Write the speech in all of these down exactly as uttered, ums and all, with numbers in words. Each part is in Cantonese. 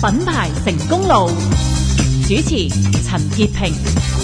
品牌成功路，主持陳潔平。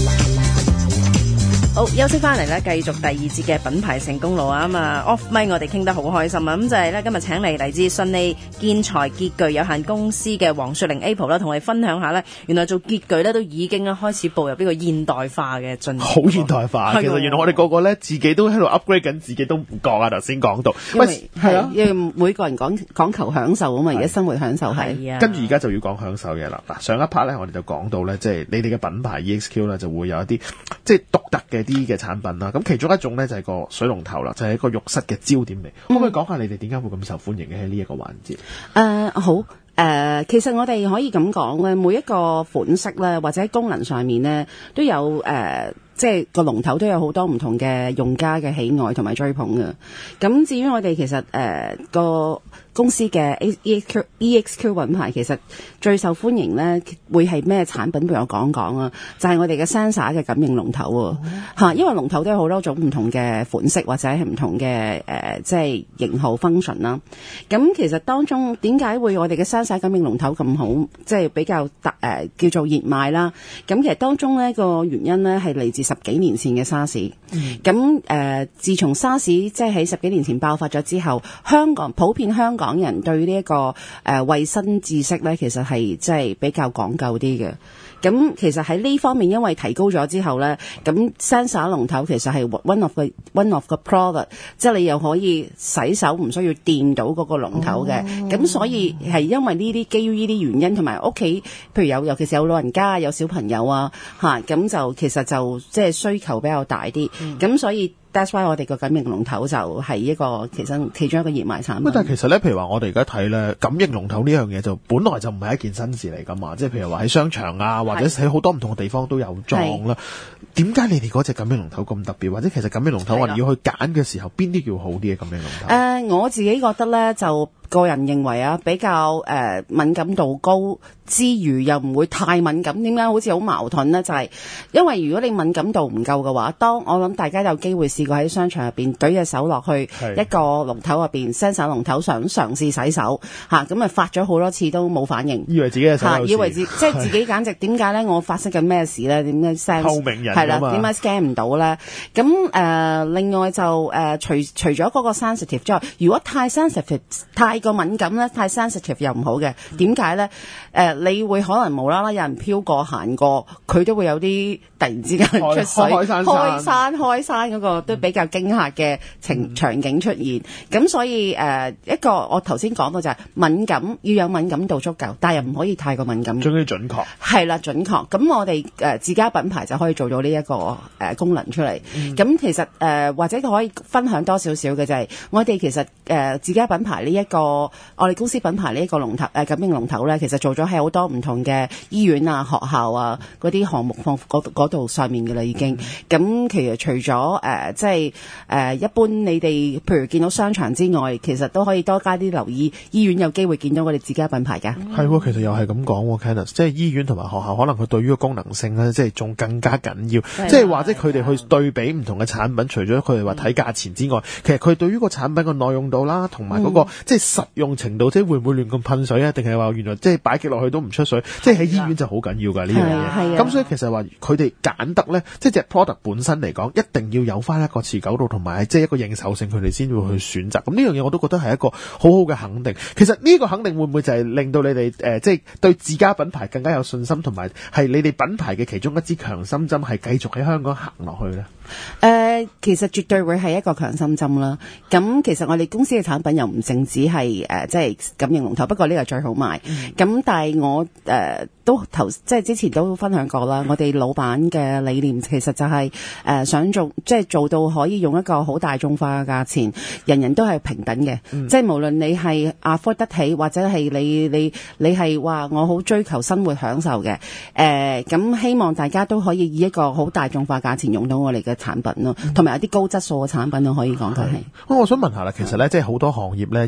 好，休息翻嚟咧，繼續第二節嘅品牌成功路啊！咁啊 off mic 我哋傾得好開心啊！咁就係咧，今日請嚟嚟自順利建材潔具有限公司嘅黃雪玲 April 啦，同我哋分享下咧，原來做潔具咧都已經開始步入呢個現代化嘅進程。 好現代化，其實原來我哋個個咧自己都喺度 upgrade 緊，自己都唔覺啊！頭先講到， 喂，係啊，因為每個人講講求享受啊嘛，而家生活享受係。 啊， 跟住而家就要講享受嘅啦。嗱，上一 part 咧，我哋就講到咧，即係你哋嘅品牌 E X Q 咧，就會有一啲即係獨特嘅啲嘅產品啦。咁其中一種咧就係個水龍頭啦，就係一個浴室嘅焦點嚟。可唔可以講下你哋點解會咁受歡迎嘅喺呢一個環節？ 誒，好。誒、呃，其實我哋可以咁講咧，每一個款式咧，或者功能上面咧，都有誒、呃，即係個龍頭都有好多唔同嘅用家嘅喜愛同埋追捧嘅。咁至於我哋其實誒、呃、個公司嘅 E X Q E X Q 品牌，其實最受歡迎咧，會係咩產品？不如我講講啊，就係、是、我哋嘅 Sensor 嘅感應龍頭喎、嗯、因為龍頭都有好多種唔同嘅款式或者係唔同嘅誒、呃，即係型號 function 啦。咁其實當中點解會我哋嘅 Sensor 感應龍頭咁好，即係比較特誒、呃、叫做熱賣啦？咁其實當中呢個原因呢係嚟自十幾年前嘅沙士。咁誒、呃，自從沙士即係喺十幾年前爆發咗之後，香港普遍香港人對呢、這、一個誒衛、呃、生知識咧，其實係即係比較講究啲嘅。咁其實喺呢方面，因為提高咗之後咧，咁 Sensor 龍頭其實係 one of the one of the product， 即係你又可以洗手唔需要掂到嗰個龍頭嘅。咁、哦、所以係因為呢啲基於呢啲原因，同埋屋企譬如有尤其是有老人家有小朋友啊嚇，咁就其實就即係需求比較大啲。咁、嗯、所以 that's why 我哋個感應龍頭就係一個其實其中一個熱賣產品。 但係其實咧，譬如話我哋而家睇咧，感應龍頭呢樣嘢就本來就唔係一件新事嚟噶嘛，即係譬如話喺商場啊，或者喺好多唔同嘅地方都有裝啦。點解你哋嗰隻感應龍頭咁特別？或者其實感應龍頭我哋要去揀嘅時候，邊啲叫好啲嘅感應龍頭？誒、 呃，我自己覺得咧，就個人認為啊，比較誒、呃、敏感度高之餘，又唔會太敏感。點解好似好矛盾呢？就係、是、因為如果你敏感度唔夠嘅話，當我諗大家有機會試過喺商場入邊懟隻手落去一個龍頭入邊 Sensor 龍頭上嘗試洗手嚇，咁啊發咗好多次都冇反應， 以為自己嘅手有事， 以為自即係自己簡直點解咧？我發生緊咩事咧？點解 sense 透明人係啦？點解 scan 唔到咧？咁誒、呃，另外就誒、呃，除除咗嗰個 sensitive 之外，如果太 sensitive 太個敏感咧，太 sensitive 又唔好嘅。點解咧？誒、呃，你會可能無啦啦有人飄過行過，佢都會有啲突然之間出水、 開山開山開山嗰個都比較驚嚇嘅情、嗯、場景出現。咁所以誒、呃，一個我頭先講到就係敏感要有敏感度足夠，但係又唔可以太過敏感。 仲要準確。係啦，準確。咁我哋誒、呃、自家品牌就可以做到呢、這、一個誒、呃、功能出嚟。咁、嗯、其實誒、呃、或者可以分享多少少嘅就係、是、我哋其實誒、呃、自家品牌呢、這、一個。我哋公司品牌呢一個龍頭誒感應龍頭咧，其實做咗喺好多唔同嘅醫院啊、學校啊嗰啲項目放嗰度上面嘅啦，已經。咁、嗯、其實除咗誒、呃、即係誒、呃、一般你哋譬如見到商場之外，其實都可以多加啲留意醫院有機會見到我哋自家品牌㗎。 係喎，其實又係咁講 Kenneth 即係醫院同埋學校，可能佢對於個功能性咧，即係仲更加緊要。即係或者佢哋去對比唔同嘅產品，除咗佢哋話睇價錢之外，嗯、其實佢對於個產品嘅耐用度啦，同埋嗰個、嗯、即係實用程度，即係會唔會亂咁噴水啊？定係話原來即係擺極落去都唔出水？即係喺醫院就好緊要㗎呢樣嘢。咁所以其實話佢哋揀得咧，即係隻 product 本身嚟講，一定要有翻一個持久度同埋即係一個認受性，佢哋先會去選擇。咁呢樣嘢我都覺得係一個好好嘅肯定。其實呢個肯定會唔會就係令到你哋誒、呃、即係對自家品牌更加有信心，同埋係你哋品牌嘅其中一支強心針，係繼續喺香港行落去咧？ 誒、呃，其實絕對會係一個強心針啦。咁其實我哋公司嘅產品又唔淨止係誒，即係感應龍頭，不過呢個最好賣。咁、嗯、但係我誒、呃、都頭即係之前都分享過啦。我哋老闆嘅理念其實就係、是、誒、呃、想做，即係做到可以用一個好大眾化嘅價錢，人人都係平等嘅、嗯。即係無論你係 afford 得起，或者係你你你係話我好追求生活享受嘅。誒、呃，咁希望大家都可以以一個好大眾化價錢用到我哋嘅產品咯，同埋有啲高質素嘅產品都可以講佢係。 我想問下啦，其實咧，即係好多行業咧，而家都係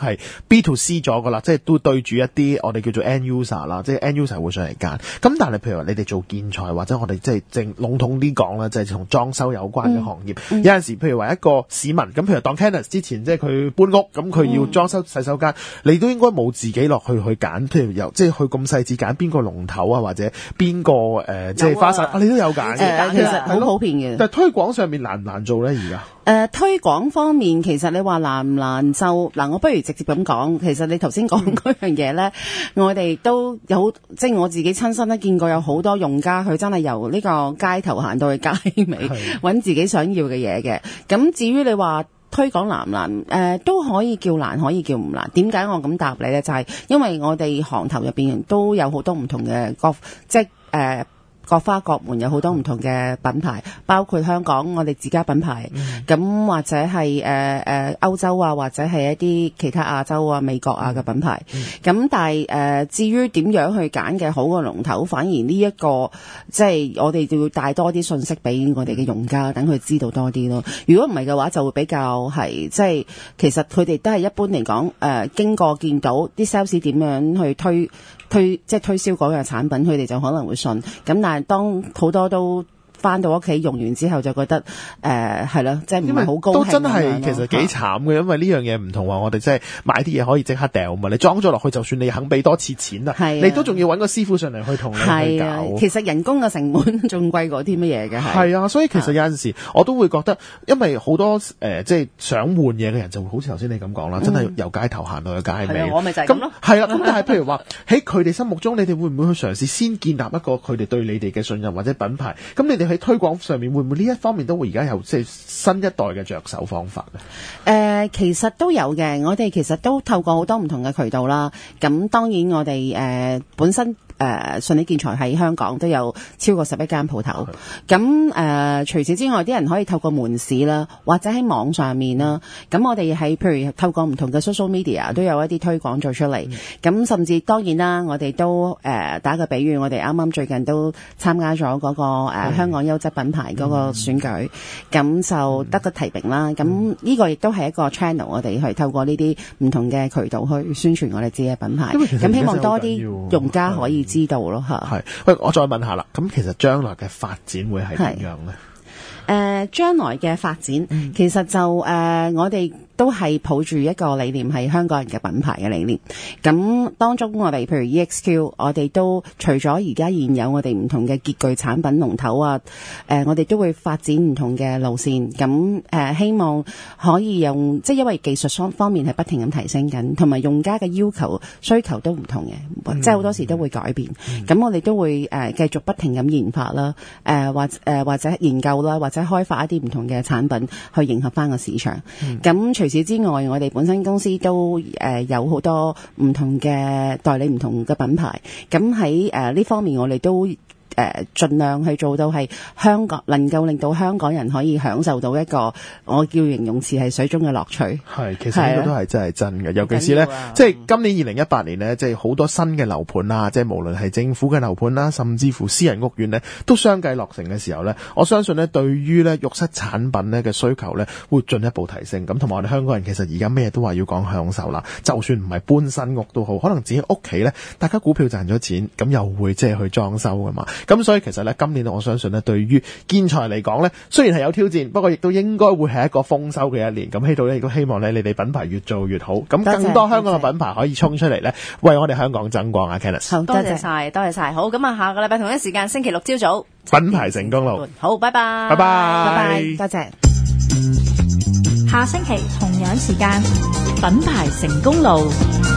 係 B to C 咗噶啦，即係都對住一啲我哋叫做 end user 啦，即係 end user 會上嚟揀。咁但係譬如話你哋做建材或者我哋即係正籠統啲講啦，即係同裝修有關嘅行業，嗯嗯、有陣時譬如話一個市民咁，譬如當 Kenneth 之前即係佢搬屋，咁佢要裝修洗手間，嗯、你都應該冇自己落去去揀，譬如由即係去咁細緻揀邊個龍頭啊，或者邊個誒即係花灑、啊啊，你都有揀嘅、 呃。其實好普遍嘅。 但係推廣上面難唔難做咧？而家？ 誒、呃、推廣方面，其實你話難唔難就嗱，我不如直接咁講。其實你頭先講嗰樣嘢咧，嗯、我哋都有即係我自己親身咧見過有好多用家，佢真係由呢個街頭行到去街尾，揾自己想要嘅嘢嘅。咁至於你話推廣難唔難？誒、呃、都可以叫難，可以叫唔難。點解我咁答你咧？就係、是、因為我哋行頭入邊都有好多唔同嘅各即係誒。呃各花各門有好多唔同嘅品牌，包括香港我哋自家品牌，咁、嗯、或者係誒誒歐洲啊，或者係一啲其他亞洲啊、美國啊嘅品牌。咁、嗯、但係誒、呃、至於點樣去揀嘅好嘅龍頭，反而呢、這、一個即係、就是、我哋就要帶多啲信息俾我哋嘅用家，等佢知道多啲咯。如果唔係嘅話，就會比較係即係其實佢哋都係一般嚟講誒經過見到啲 sales 點樣去推。推即係推銷嗰樣產品，佢哋就可能會信。咁但係當好多都翻到屋企用完之後，就覺得誒係咯，即係唔係好高興。都真係其實幾慘嘅，因為呢樣嘢唔同話我哋即係買啲嘢可以即刻掉嘛。你裝咗落去，就算你肯俾多次錢啦，你都仲要揾個師傅上嚟去同你去搞。係啊， 其實人工嘅成本仲貴過啲乜嘢嘅係。 係啊，所以其實有陣時我都會覺得，因為好多誒、呃、即係想換嘢嘅人就會好似頭先你咁講啦，真係由街頭行到去街尾。 係啊，我咪就係咁咯。 係啊，咁但係譬如話喺佢哋心目中，你哋會唔會去嘗試先建立一個佢哋對你哋嘅信任或者品牌？咁你哋喺推廣上面會唔會呢一方面都會而家有即係新一代嘅着手方法咧？誒、 呃，其實都有嘅，我哋其實都透過好多唔同嘅渠道啦。咁當然我哋誒、呃、本身。誒、呃、順利建材喺香港都有超過十一間鋪頭，咁誒、呃、除此之外，啲人可以透過門市啦，或者喺網上面啦，咁我哋喺譬如透過唔同嘅 social media 都有一啲推廣做出嚟，咁、嗯、甚至當然啦，我哋都誒、呃、打個比喻，我哋啱啱最近都參加咗嗰、那個、呃、香港優質品牌嗰個選舉，咁、嗯、就得個提名啦。咁呢、嗯、個亦都係一個 channel，我哋去透過呢啲唔同嘅渠道去宣傳我哋自己嘅品牌，咁希望多啲用家可以知道咯吓。係， 喂，我再問下啦，咁其實將來嘅發展會係點樣咧？ 誒、呃，將來嘅發展，嗯、其實就誒、呃，我哋都係抱住一個理念，係香港人嘅品牌嘅理念。咁當中我哋譬如 E X Q， 我哋都除咗而家現有我哋唔同嘅潔具產品龍頭啊，誒、呃，我哋都會發展唔同嘅路線。咁誒、呃，希望可以用，即係因為技術方方面係不停咁提升緊，同埋用家嘅要求需求都唔同嘅，嗯、即係好多時都會改變。咁、嗯、我哋都會誒繼、呃、續不停咁研發啦，誒、呃、或誒、呃、或者研究啦，或者開發一啲唔同嘅產品去迎合翻個市場。咁、嗯、除此之外，我哋本身公司都誒、呃、有好多唔同嘅代理唔同嘅品牌。咁喺誒呢方面，我哋都誒、呃、盡量去做到係香港能夠令到香港人可以享受到一個我叫形容詞係水中嘅樂趣。 係，其實呢個都係真係真嘅，尤其是咧，啊、即係今年二零一八年呢，即係好多新嘅樓盤啊，即係無論係政府嘅樓盤啦，甚至乎私人屋苑呢，都相繼落成嘅時候呢，我相信呢，對於呢浴室產品呢嘅需求呢，會進一步提升。咁同埋我哋香港人其實而家咩都話要講享受啦，就算唔係搬新屋都好，可能自己屋企呢，大家股票賺咗錢，咁又會即係去裝修噶嘛。咁所以其實咧，今年我相信咧，對於建材嚟講咧，雖然係有挑戰，不過亦都應該會係一個豐收嘅一年。咁喺度咧，亦都希望咧，你哋品牌越做越好。咁更多香港嘅品牌可以衝出嚟咧，為我哋香港爭光啊 Kenneth。 好，多謝晒，多謝晒。好，咁啊，下個禮拜同一時間，星期六朝早， 品牌成功路。 好，拜拜， 拜拜， 拜拜，多謝。 下星期同樣時間，品牌成功路。